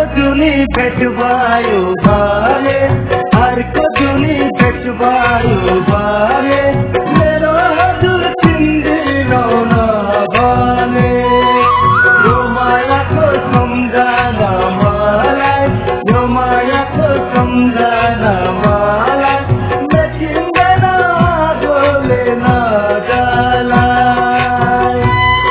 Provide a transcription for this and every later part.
जुनी भेटवायो बारे अर्को जुनी भेटवायो बारे मेरो हजुर चिन्दिनौ नभने यो मायाको सम्झना मलाई यो मायाको सम्झना मलाई मेटिँदैन आगोले नजलाई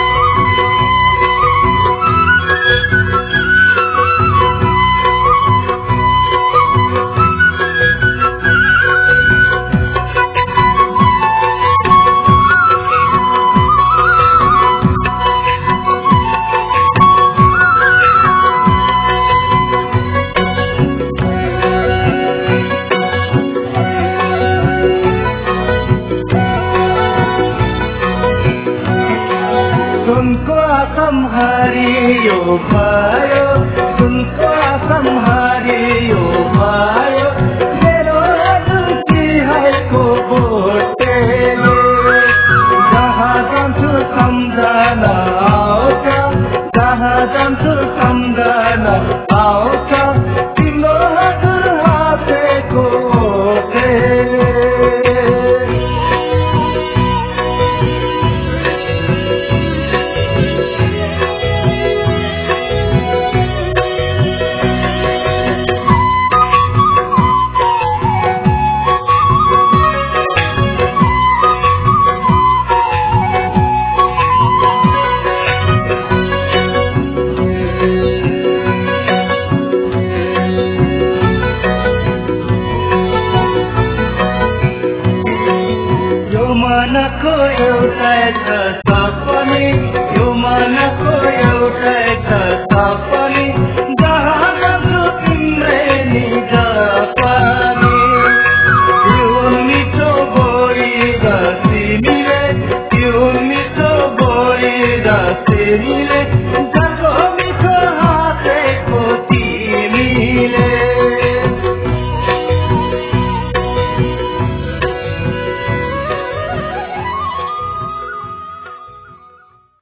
सुनको सम्हारियो भयो सुनको सम्हारियो भयो मेरो दुखीहरूको बोटेले जहाँ जान्छु सम्झना आउँछ जहाँ जान्छु सम्झना आउँछ तिम्रो हजुर हातेको ओठेले मनको एउटै छ सपनी यो मनको एउटै छ सपनी